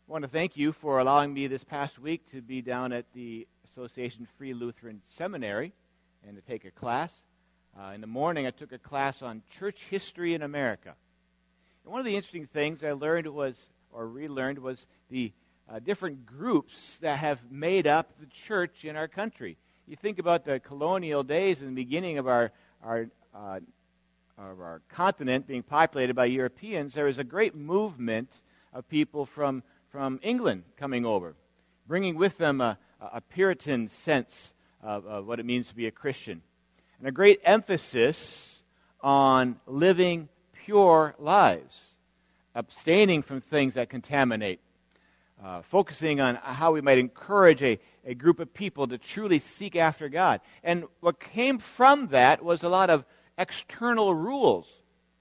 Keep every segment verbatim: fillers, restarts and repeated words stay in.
I want to thank you for allowing me this past week to be down at the Association Free Lutheran Seminary and to take a class. Uh, in the morning, I took a class on church history in America. And one of the interesting things I learned was, or relearned, was the uh, different groups that have made up the church in our country. You think about the colonial days and the beginning of our our uh, of our continent being populated by Europeans. There was a great movement of people from from England coming over, bringing with them a, a Puritan sense of, of what it means to be a Christian, and a great emphasis on living pure lives, abstaining from things that contaminate, uh, focusing on how we might encourage a, a group of people to truly seek after God. And what came from that was a lot of external rules,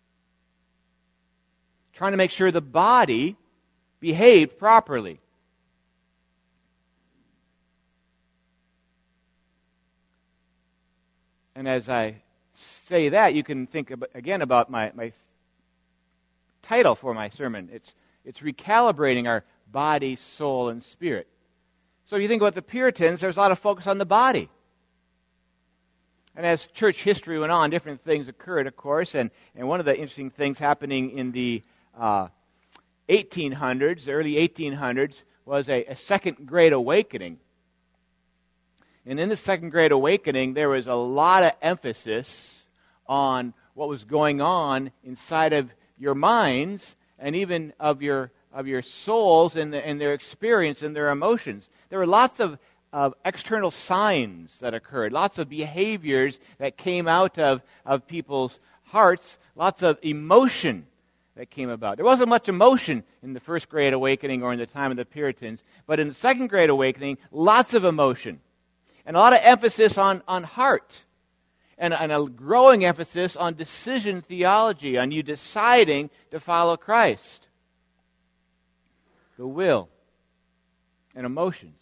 trying to make sure the body behaved properly. And as I say that, you can think ab- again about my, my title for my sermon. It's, it's recalibrating our body, soul, and spirit. So if you think about the Puritans, there's a lot of focus on the body. And as church history went on, different things occurred, of course. And, and one of the interesting things happening in the uh, eighteen hundreds, the early eighteen hundreds, was a, a second great awakening. And in the second great awakening, there was a lot of emphasis on what was going on inside of your minds and even of your of your souls and, the, and their experience and their emotions. There were lots of, of external signs that occurred, lots of behaviors that came out of, of people's hearts, lots of emotion that came about. There wasn't much emotion in the first Great Awakening or in the time of the Puritans, but in the second Great Awakening, lots of emotion. And a lot of emphasis on, on heart. And, and a growing emphasis on decision theology, on you deciding to follow Christ. The will and emotions.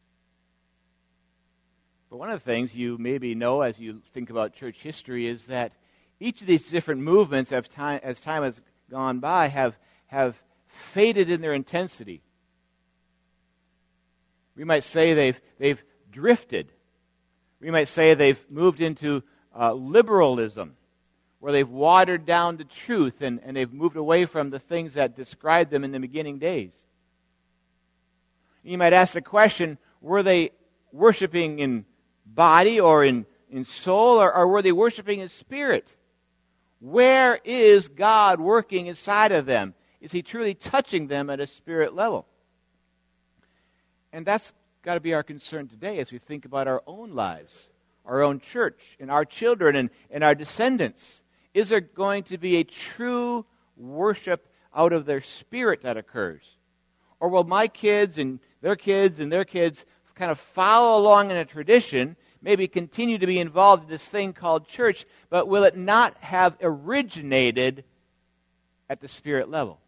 But one of the things you maybe know as you think about church history is that each of these different movements as time, as time has gone by have, have faded in their intensity. We might say they've, they've drifted. We might say they've moved into uh, liberalism, where they've watered down the truth and, and they've moved away from the things that described them in the beginning days. You might ask the question, were they worshiping in body or in, in soul, or, or were they worshiping in spirit? Where is God working inside of them? Is He truly touching them at a spirit level? And that's got to be our concern today as we think about our own lives, our own church, and our children and, and our descendants. Is there going to be a true worship out of their spirit that occurs? Or will my kids and their kids and their kids kind of follow along in a tradition, maybe continue to be involved in this thing called church, but will it not have originated at the spirit level?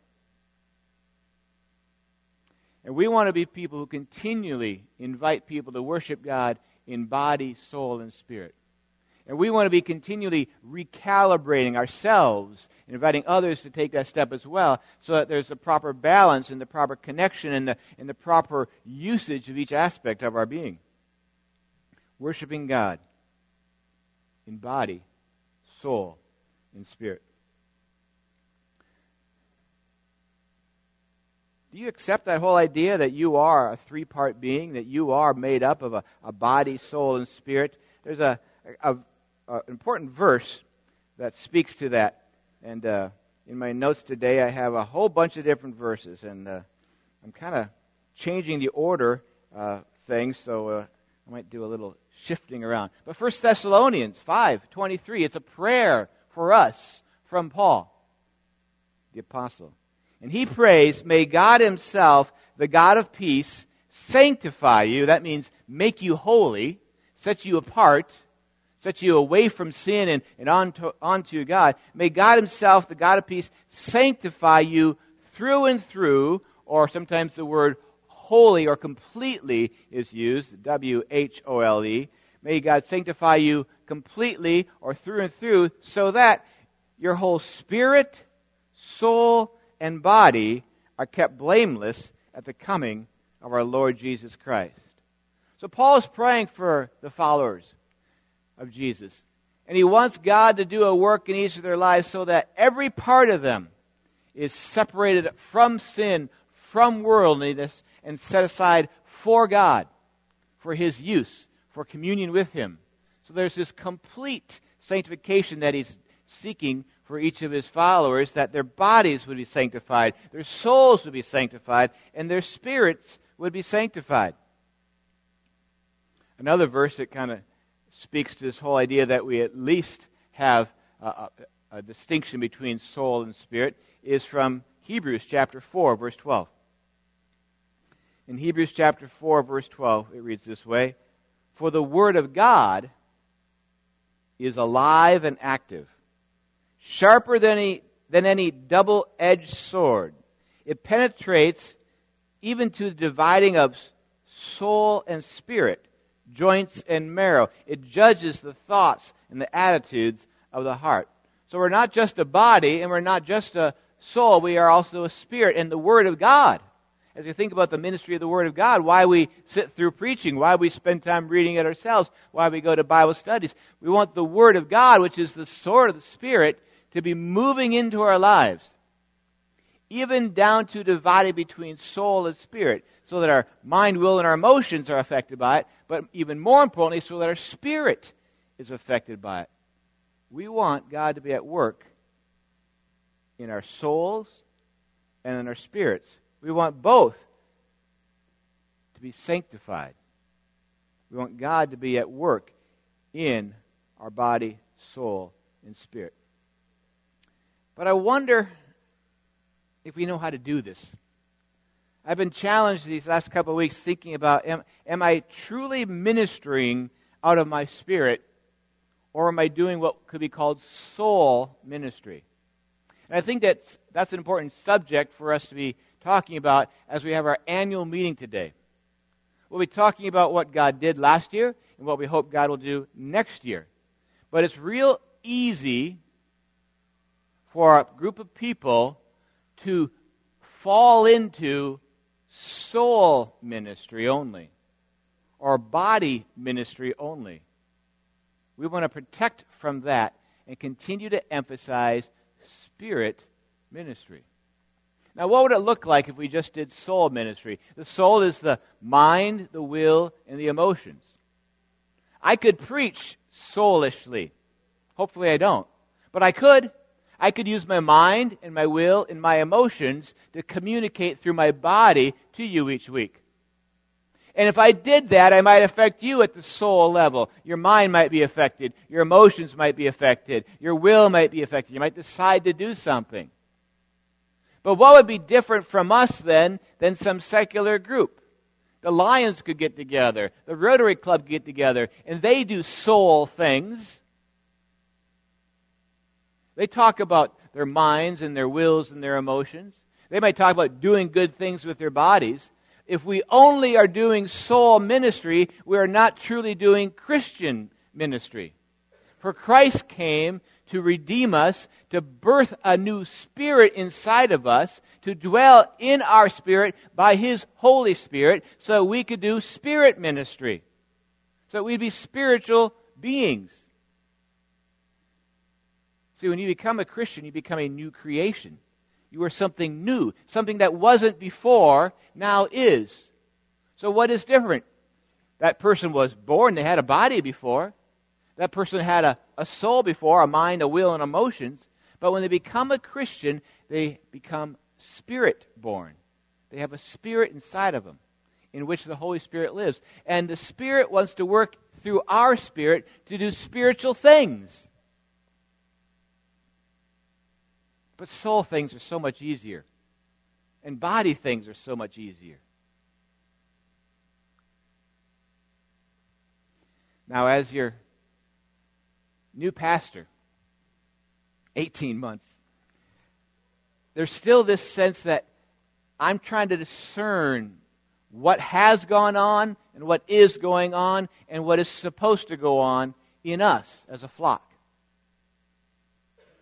And we want to be people who continually invite people to worship God in body, soul, and spirit. And we want to be continually recalibrating ourselves, inviting others to take that step as well, so that there's the proper balance and the proper connection and the, and the proper usage of each aspect of our being. Worshiping God in body, soul, and spirit. Do you accept that whole idea that you are a three-part being, that you are made up of a, a body, soul, and spirit? There's a, a, a important verse that speaks to that. And uh, in my notes today, I have a whole bunch of different verses, and uh, I'm kind of changing the order uh, thing, so uh, I might do a little shifting around. But First Thessalonians five twenty-three, it's a prayer for us from Paul, the apostle. And he prays, may God Himself, the God of peace, sanctify you. That means make you holy, set you apart, set you away from sin and, and onto, onto God. May God Himself, the God of peace, sanctify you through and through, or sometimes the word holy or completely is used, W H O L E. May God sanctify you completely or through and through, so that your whole spirit, soul, and body are kept blameless at the coming of our Lord Jesus Christ. So Paul is praying for the followers of Jesus. And he wants God to do a work in each of their lives so that every part of them is separated from sin, from worldliness, and set aside for God, for His use, for communion with Him. So there's this complete sanctification that He's seeking for each of His followers, that their bodies would be sanctified, their souls would be sanctified, and their spirits would be sanctified. Another verse that kind of speaks to this whole idea that we at least have a, a, a distinction between soul and spirit is from Hebrews chapter four, verse twelve. In Hebrews chapter four, verse twelve, it reads this way, "For the Word of God is alive and active, sharper than any, than any double-edged sword. It penetrates even to the dividing of soul and spirit, joints and marrow. It judges the thoughts and the attitudes of the heart." So we're not just a body and we're not just a soul, we are also a spirit. And the Word of God, as we think about the ministry of the Word of God, why we sit through preaching, why we spend time reading it ourselves, why we go to Bible studies, we want the Word of God, which is the sword of the Spirit, to be moving into our lives, even down to dividing between soul and spirit, so that our mind, will, and our emotions are affected by it, but even more importantly, so that our spirit is affected by it. We want God to be at work in our souls and in our spirits. We want both to be sanctified. We want God to be at work in our body, soul, and spirit. But I wonder if we know how to do this. I've been challenged these last couple of weeks thinking about, am, am I truly ministering out of my spirit, or am I doing what could be called soul ministry? And I think that's, that's an important subject for us to be talking about as we have our annual meeting today. We'll be talking about what God did last year and what we hope God will do next year. But it's real easy for a group of people to fall into soul ministry only, or body ministry only. We want to protect from that and continue to emphasize spirit ministry. Now, what would it look like if we just did soul ministry? The soul is the mind, the will, and the emotions. I could preach soulishly. Hopefully I don't. But I could. I could use my mind and my will and my emotions to communicate through my body to you each week. And if I did that, I might affect you at the soul level. Your mind might be affected. Your emotions might be affected. Your will might be affected. You might decide to do something. But what would be different from us then than some secular group? The Lions could get together. The Rotary Club could get together. And they do soul things. They talk about their minds and their wills and their emotions. They might talk about doing good things with their bodies. If we only are doing soul ministry, we are not truly doing Christian ministry. For Christ came to redeem us, to birth a new spirit inside of us, to dwell in our spirit by His Holy Spirit, so we could do spirit ministry. So we'd be spiritual beings. See, when you become a Christian, you become a new creation. You are something new. Something that wasn't before, now is. So what is different? That person was born, they had a body before. That person had a, a soul before, a mind, a will, and emotions. But when they become a Christian, they become spirit-born. They have a spirit inside of them in which the Holy Spirit lives. And the Spirit wants to work through our spirit to do spiritual things. But soul things are so much easier. And body things are so much easier. Now, as your new pastor, eighteen months, there's still this sense that I'm trying to discern what has gone on and what is going on and what is supposed to go on in us as a flock.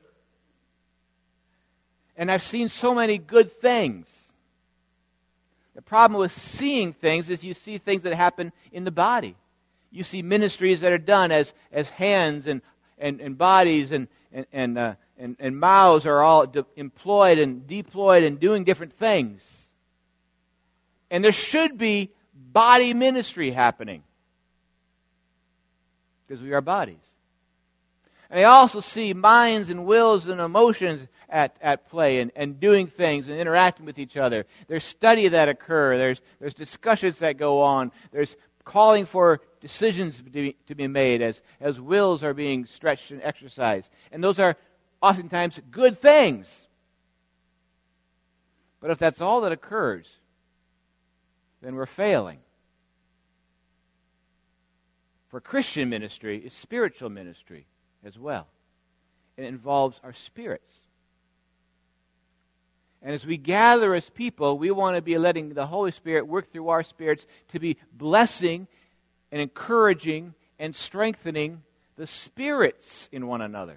And I've seen so many good things The problem with seeing things is you see things that happen in the body. You see ministries that are done as, as hands and, and, and bodies and, and, and, uh, and, and mouths are all de- employed and deployed and doing different things. And there should be body ministry happening because we are bodies. And I also see minds and wills and emotions at, at play and, and doing things and interacting with each other. There's study that occur. There's, there's discussions that go on. There's calling for decisions to be, to be made as, as wills are being stretched and exercised. And those are oftentimes good things. But if that's all that occurs, then we're failing. For Christian ministry is spiritual ministry as well. It involves our spirits. And as we gather as people, we want to be letting the Holy Spirit work through our spirits to be blessing and encouraging and strengthening the spirits in one another.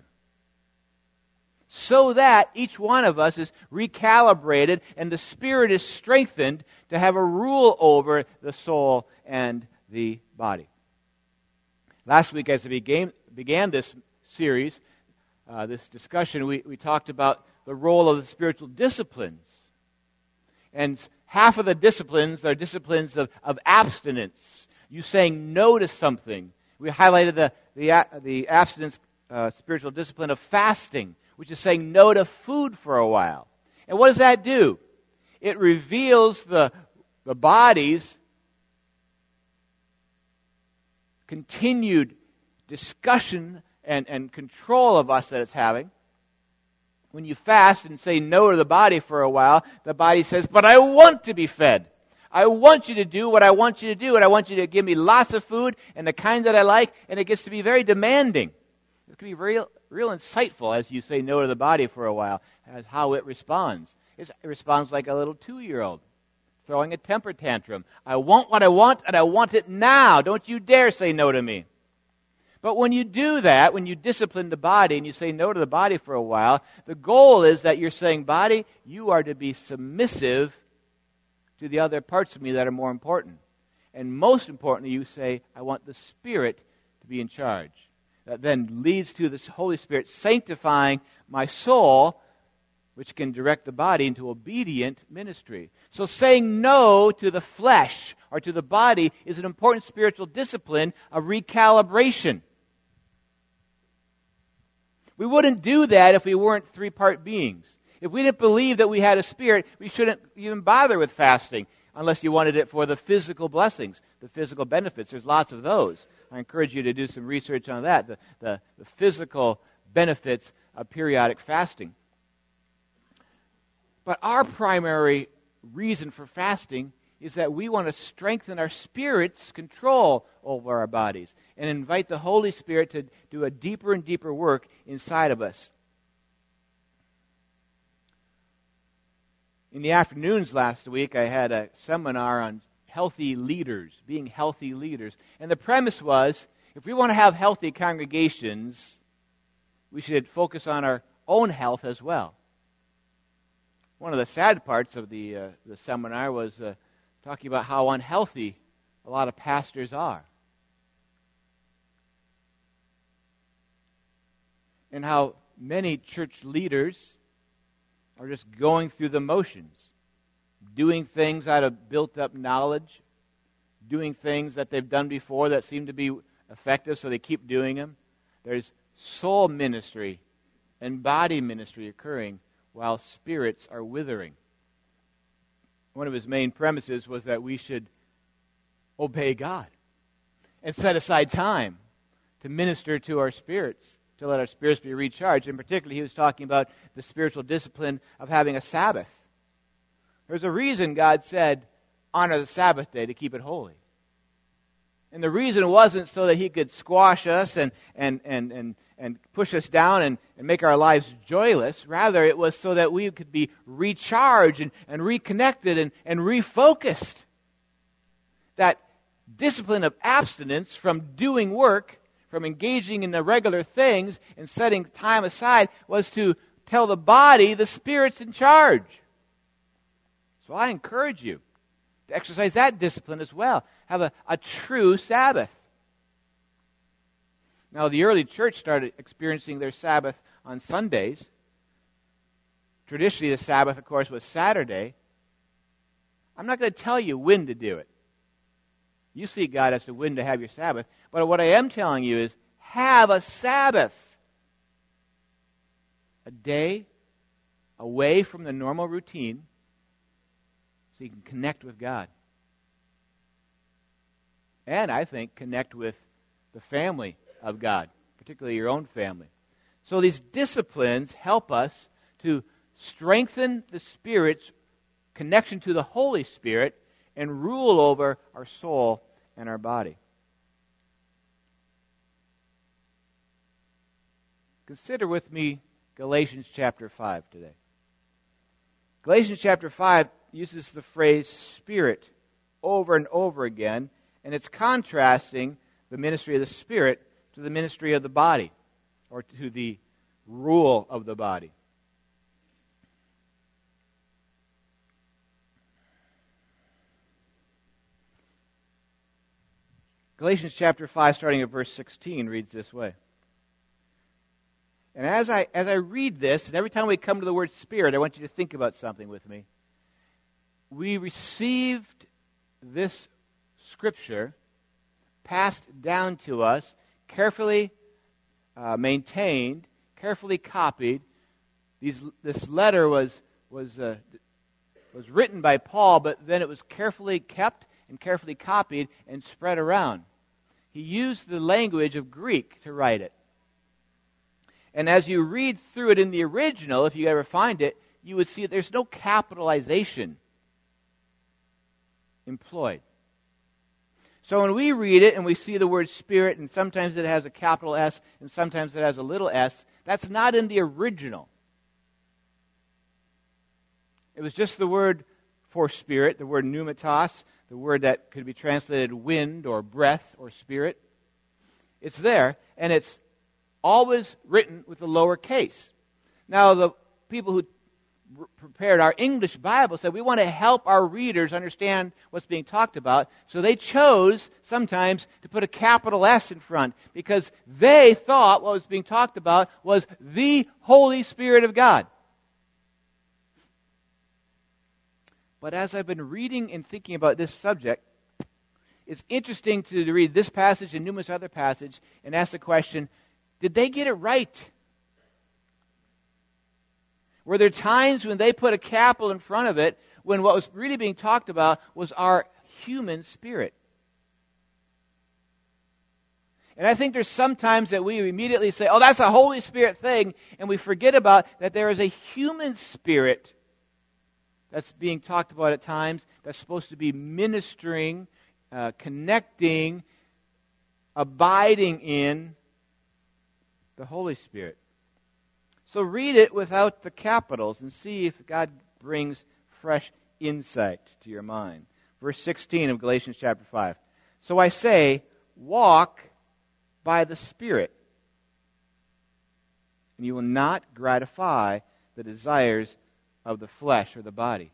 So that each one of us is recalibrated and the spirit is strengthened to have a rule over the soul and the body. Last week, as we began, began this series, uh, this discussion, we, we talked about the role of the spiritual disciplines. And half of the disciplines are disciplines of, of abstinence. You saying no to something. We highlighted the, the, the abstinence uh, spiritual discipline of fasting, which is saying no to food for a while. And what does that do? It reveals the, the body's continued discussion and, and control of us that it's having. When you fast and say no to the body for a while, the body says, but I want to be fed. I want you to do what I want you to do, and I want you to give me lots of food and the kind that I like, and it gets to be very demanding. It can be real, real insightful as you say no to the body for a while, as how it responds. It responds like a little two-year-old throwing a temper tantrum. I want what I want, and I want it now. Don't you dare say no to me. But when you do that, when you discipline the body and you say no to the body for a while, the goal is that you're saying, body, you are to be submissive to the other parts of me that are more important. And most importantly, you say, I want the Spirit to be in charge. That then leads to the Holy Spirit sanctifying my soul, which can direct the body into obedient ministry. So saying no to the flesh or to the body is an important spiritual discipline of recalibration. We wouldn't do that if we weren't three-part beings. If we didn't believe that we had a spirit, we shouldn't even bother with fasting unless you wanted it for the physical blessings, the physical benefits. There's lots of those. I encourage you to do some research on that, the, the, the physical benefits of periodic fasting. But our primary reason for fasting is that we want to strengthen our spirit's control over our bodies and invite the Holy Spirit to do a deeper and deeper work inside of us. In the afternoons last week, I had a seminar on healthy leaders, being healthy leaders. And the premise was, if we want to have healthy congregations, we should focus on our own health as well. One of the sad parts of the uh, the seminar was uh, talking about how unhealthy a lot of pastors are. And how many church leaders are just going through the motions, doing things out of built-up knowledge, doing things that they've done before that seem to be effective, so they keep doing them. There's soul ministry and body ministry occurring while spirits are withering. One of his main premises was that we should obey God and set aside time to minister to our spirits, to let our spirits be recharged. And particularly, he was talking about the spiritual discipline of having a Sabbath. There's a reason God said, honor the Sabbath day to keep it holy. And the reason wasn't so that he could squash us and and and and, and push us down and, and make our lives joyless. Rather, it was so that we could be recharged and, and reconnected and, and refocused. That discipline of abstinence from doing work, from engaging in the regular things and setting time aside, was to tell the body the Spirit's in charge. So I encourage you to exercise that discipline as well. Have a, a true Sabbath. Now, the early church started experiencing their Sabbath on Sundays. Traditionally, the Sabbath, of course, was Saturday. I'm not going to tell you when to do it. You seek God as to when to have your Sabbath. But what I am telling you is, have a Sabbath. A day away from the normal routine so you can connect with God. And I think connect with the family of God, particularly your own family. So these disciplines help us to strengthen the Spirit's connection to the Holy Spirit and rule over our soul and our body. Consider with me Galatians chapter five today. Galatians chapter five uses the phrase Spirit over and over again, and it's contrasting the ministry of the Spirit to the ministry of the body, or to the rule of the body. Galatians chapter five, starting at verse sixteen, reads this way. And as I as I read this, and every time we come to the word Spirit, I want you to think about something with me. We received this Scripture passed down to us, carefully uh, maintained, carefully copied. These, this letter was was uh, was written by Paul, but then it was carefully kept and carefully copied and spread around. He used the language of Greek to write it. And as you read through it in the original, if you ever find it, you would see that there's no capitalization employed. So when we read it and we see the word Spirit, and sometimes it has a capital S and sometimes it has a little s, that's not in the original. It was just the word for spirit, the word pneumatos, the word that could be translated wind or breath or spirit. It's there, and it's always written with the lower case. Now, the people who r- prepared our English Bible said we want to help our readers understand what's being talked about, so they chose sometimes to put a capital S in front because they thought what was being talked about was the Holy Spirit of God. But as I've been reading and thinking about this subject, it's interesting to read this passage and numerous other passages and ask the question, did they get it right? Were there times when they put a capital in front of it when what was really being talked about was our human spirit? And I think there's some times that we immediately say, oh, that's a Holy Spirit thing, and we forget about that there is a human spirit that's being talked about at times that's supposed to be ministering, uh, connecting, abiding in the Holy Spirit. So read it without the capitals and see if God brings fresh insight to your mind. Verse sixteen of Galatians chapter five. So I say, walk by the Spirit, and you will not gratify the desires of the flesh or the body.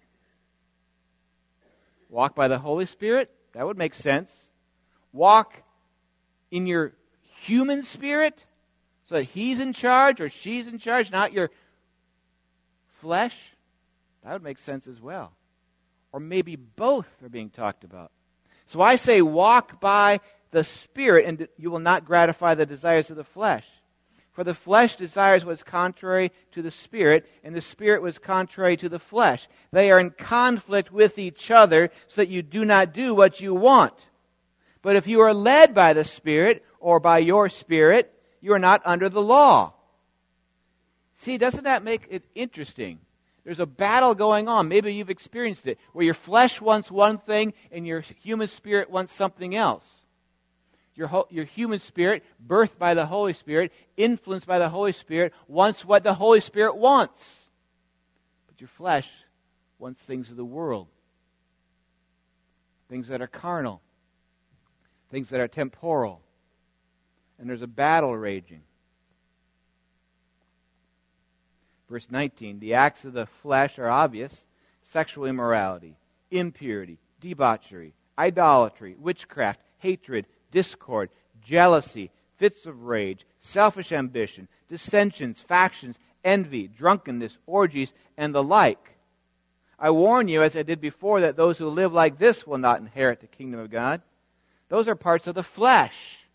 Walk by the Holy Spirit? That would make sense. Walk in your human spirit? So that he's in charge or she's in charge, not your flesh. That would make sense as well. Or maybe both are being talked about. So I say walk by the Spirit, and you will not gratify the desires of the flesh. For the flesh desires what is contrary to the Spirit, and the Spirit was contrary to the flesh. They are in conflict with each other, so that you do not do what you want. But if you are led by the Spirit, or by your spirit, you are not under the law. See, doesn't that make it interesting? There's a battle going on. Maybe you've experienced it, where your flesh wants one thing and your human spirit wants something else. Your, ho- your human spirit, birthed by the Holy Spirit, influenced by the Holy Spirit, wants what the Holy Spirit wants. But your flesh wants things of the world. Things that are carnal. Things that are temporal. And there's a battle raging. Verse nineteen, the acts of the flesh are obvious: sexual immorality, impurity, debauchery, idolatry, witchcraft, hatred, discord, jealousy, fits of rage, selfish ambition, dissensions, factions, envy, drunkenness, orgies, and the like. I warn you, as I did before, that those who live like this will not inherit the kingdom of God. Those are parts of the flesh.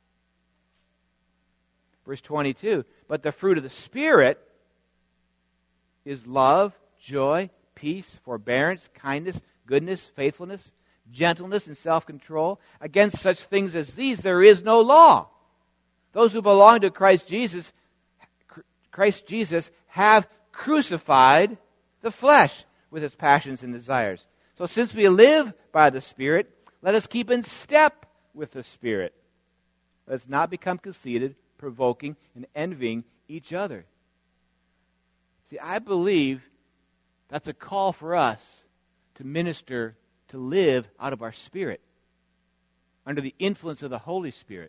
Verse twenty-two, but the fruit of the Spirit is love, joy, peace, forbearance, kindness, goodness, faithfulness, gentleness, and self-control. Against such things as these there is no law. Those who belong to Christ Jesus, Christ Jesus have crucified the flesh with its passions and desires. So since we live by the Spirit, let us keep in step with the Spirit. Let us not become conceited, provoking, and envying each other. See, I believe that's a call for us to minister, to live out of our spirit, under the influence of the Holy Spirit.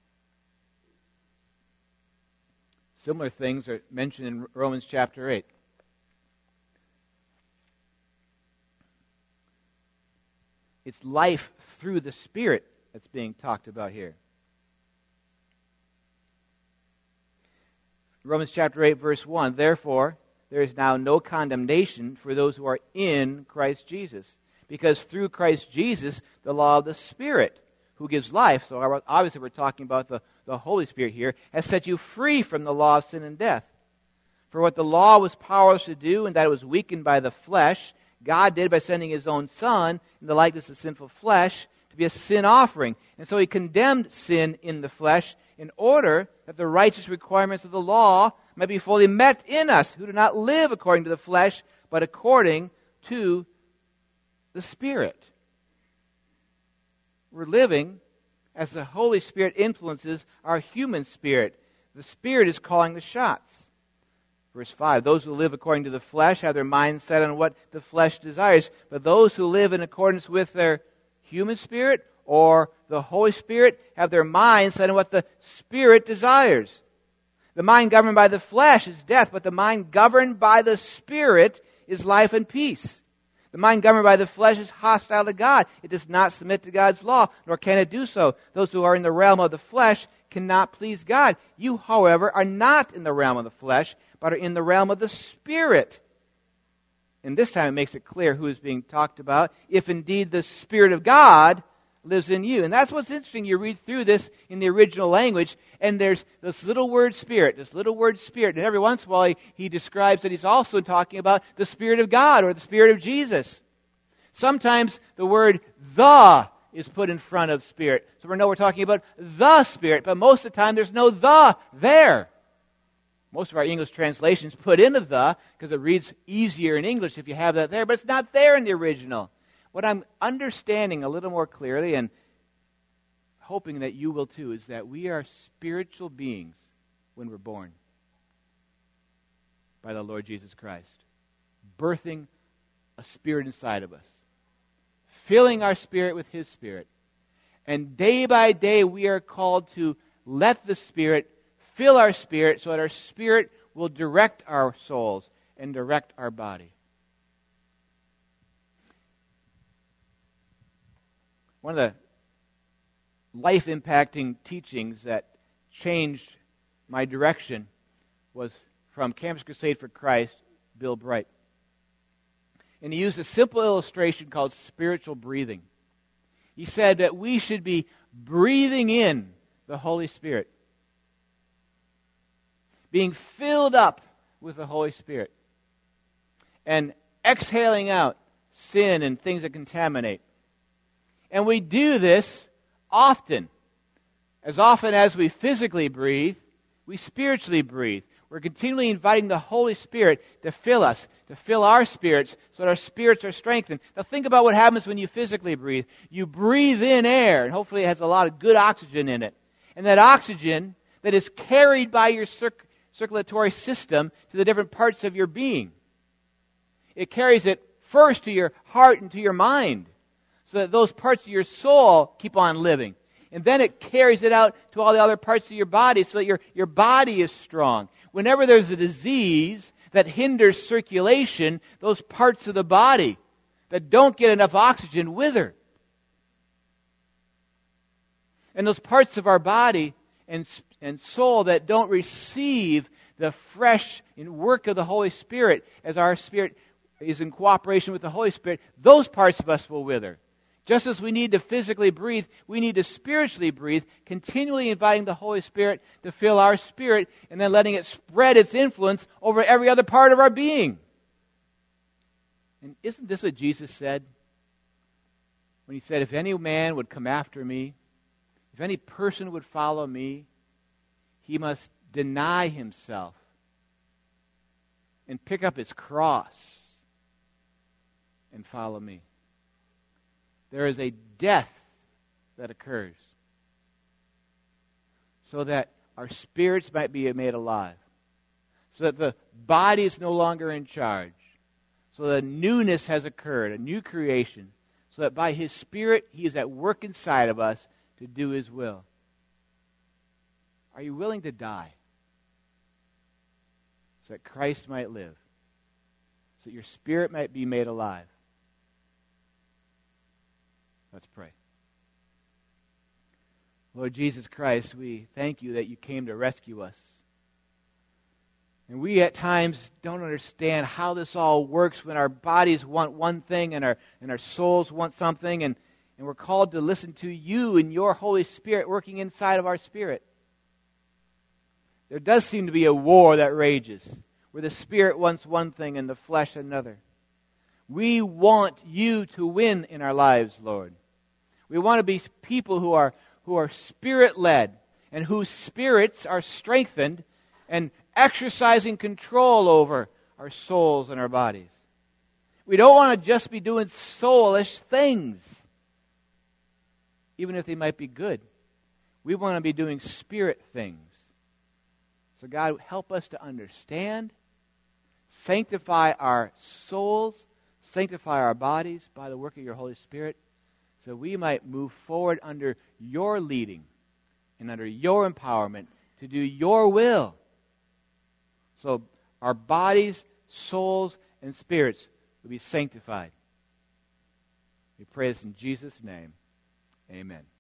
Similar things are mentioned in Romans chapter eight. It's life through the Spirit that's being talked about here. Romans chapter eight, verse one, therefore, there is now no condemnation for those who are in Christ Jesus. Because through Christ Jesus, the law of the Spirit, who gives life, so obviously we're talking about the, the Holy Spirit here, has set you free from the law of sin and death. For what the law was powerless to do, and that it was weakened by the flesh, God did by sending His own Son in the likeness of sinful flesh to be a sin offering. And so He condemned sin in the flesh in order that the righteous requirements of the law might be fully met in us, who do not live according to the flesh, but according to the Spirit. We're living as the Holy Spirit influences our human spirit. The Spirit is calling the shots. Verse five, those who live according to the flesh have their minds set on what the flesh desires. But those who live in accordance with their human spirit or the Holy Spirit have their minds set on what the Spirit desires. The mind governed by the flesh is death, but the mind governed by the Spirit is life and peace. The mind governed by the flesh is hostile to God. It does not submit to God's law, nor can it do so. Those who are in the realm of the flesh cannot please God. You, however, are not in the realm of the flesh, but are in the realm of the Spirit. And this time it makes it clear who is being talked about. If indeed the Spirit of God lives in you. And that's what's interesting. You read through this in the original language, and there's this little word Spirit, this little word Spirit. And every once in a while he, he describes that he's also talking about the Spirit of God or the Spirit of Jesus. Sometimes the word the is put in front of Spirit. So we know we're talking about the Spirit, but most of the time there's no the there. Most of our English translations put in the the because it reads easier in English if you have that there, but it's not there in the original. What I'm understanding a little more clearly, and hoping that you will too, is that we are spiritual beings when we're born by the Lord Jesus Christ, birthing a spirit inside of us, filling our spirit with His Spirit. And day by day we are called to let the Spirit fill our spirit so that our spirit will direct our souls and direct our body. One of the life-impacting teachings that changed my direction was from Campus Crusade for Christ, Bill Bright. And he used a simple illustration called spiritual breathing. He said that we should be breathing in the Holy Spirit, being filled up with the Holy Spirit, and exhaling out sin and things that contaminate. And we do this often. As often as we physically breathe, we spiritually breathe. We're continually inviting the Holy Spirit to fill us, to fill our spirits, so that our spirits are strengthened. Now think about what happens when you physically breathe. You breathe in air, and hopefully it has a lot of good oxygen in it. And that oxygen that is carried by your circ- circulatory system to the different parts of your being. It carries it first to your heart and to your mind, so that those parts of your soul keep on living. And then it carries it out to all the other parts of your body so that your, your body is strong. Whenever there's a disease that hinders circulation, those parts of the body that don't get enough oxygen wither. And those parts of our body and, and soul that don't receive the fresh work of the Holy Spirit as our spirit is in cooperation with the Holy Spirit, those parts of us will wither. Just as we need to physically breathe, we need to spiritually breathe, continually inviting the Holy Spirit to fill our spirit and then letting it spread its influence over every other part of our being. And isn't this what Jesus said? When he said, if any man would come after me, if any person would follow me, he must deny himself and pick up his cross and follow me. There is a death that occurs so that our spirits might be made alive, so that the body is no longer in charge, so that newness has occurred, a new creation, so that by His Spirit He is at work inside of us to do His will. Are you willing to die so that Christ might live, so that your spirit might be made alive? Let's pray. Lord Jesus Christ, we thank you that you came to rescue us. And we at times don't understand how this all works when our bodies want one thing and our and our souls want something, and, and we're called to listen to you and your Holy Spirit working inside of our spirit. There does seem to be a war that rages, where the spirit wants one thing and the flesh another. We want you to win in our lives, Lord. We want to be people who are who are spirit-led and whose spirits are strengthened and exercising control over our souls and our bodies. We don't want to just be doing soulish things, even if they might be good. We want to be doing spirit things. So God, help us to understand, sanctify our souls, sanctify our bodies by the work of your Holy Spirit, so we might move forward under your leading and under your empowerment to do your will. So our bodies, souls, and spirits will be sanctified. We pray this in Jesus' name. Amen.